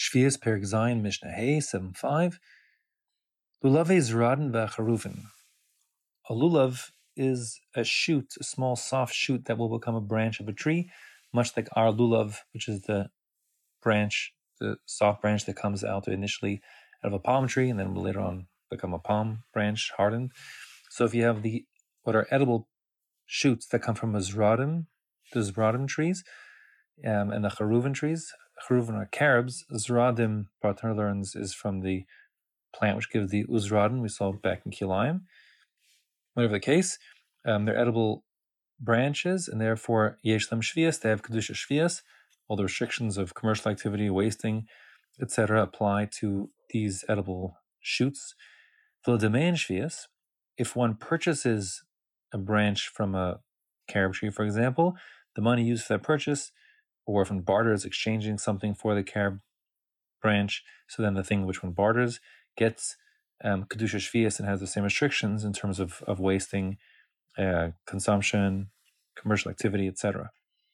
Shvius Perek Zayin Mishnah Hey 7.5. Lulave Zeraden v'Charuvin. A lulav is a shoot, a small soft shoot that will become a branch of a tree, much like our lulav, which is the branch, the soft branch that comes out initially out of a palm tree and then will later on become a palm branch, hardened. So if you have what are edible shoots that come from the zeradim trees, and the charuvin trees. Charuvin are carobs. Zeradim, Bartner learns, is from the plant which gives the uzradin we saw back in Kilayim. Whatever the case, they're edible branches, and therefore yesh lem shvias, they have kedusha shvias. All the restrictions of commercial activity, wasting, etc., apply to these edible shoots. V'ledamein shvias, if one purchases a branch from a carob tree, for example, the money used for that purchase, or if one barters, exchanging something for the carob branch, so then the thing which one barters gets kedusha shvias and has the same restrictions in terms of wasting, consumption, commercial activity, etc.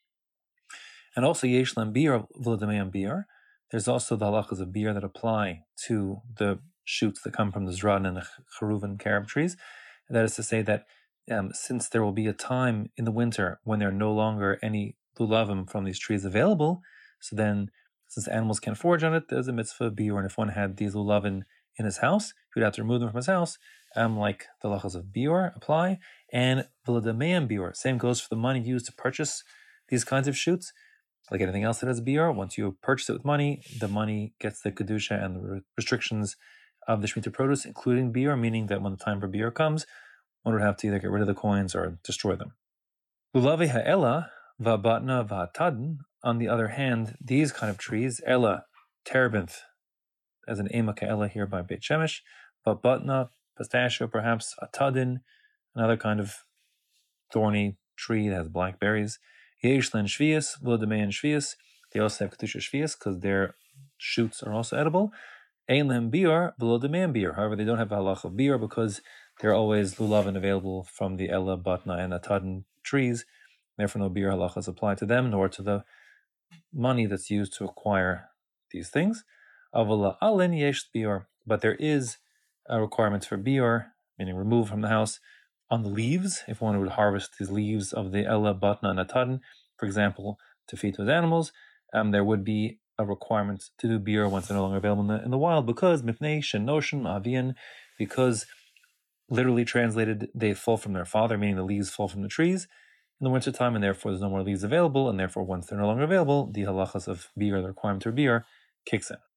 And also yesh lem biur v'ledamein biur. There's also the halachas of biur that apply to the shoots that come from the zeradim and the charuvin carob trees. And that is to say that since there will be a time in the winter when there are no longer any lulavim from these trees available, so then since animals can't forage on it, there's a mitzvah of biur. And if one had these lulavim in his house, he would have to remove them from his house, like the halachas of biur apply. And v'ledamein biur, same goes for the money used to purchase these kinds of shoots. Like anything else that has biur, once you purchase it with money, the money gets the kedusha and the restrictions of the shemitah produce, including biur, meaning that when the time for biur comes, one would have to either get rid of the coins or destroy them. Lulavi ha'ela va'batna va'atadin. On the other hand, these kind of trees, ela, terebinth, as an ema ka'ela here by Beit Shemesh, va'batna, pistachio, perhaps atadin, another kind of thorny tree that has black berries. Yesh len shvias, v'ledamein shvias. They also have kedusha shvias because their shoots are also edible. Ein lehem biur, v'ledamein biur. However, they don't have a halach of biur because they're always lulavin available from the ela, batna, and atadin trees. Therefore, no biur halachas apply to them, nor to the money that's used to acquire these things. Avala alin yesh biur, but there is a requirement for biur, meaning remove from the house, on the leaves. If one would harvest these leaves of the ela, batna, and atadin, for example, to feed those animals, there would be a requirement to do biur once they're no longer available in the wild, because mipnei shenoshin avian, because literally translated, they fall from their father, meaning the leaves fall from the trees in the wintertime, and therefore there's no more leaves available, and therefore once they're no longer available, the halachas of biur, the requirement for biur, kicks in.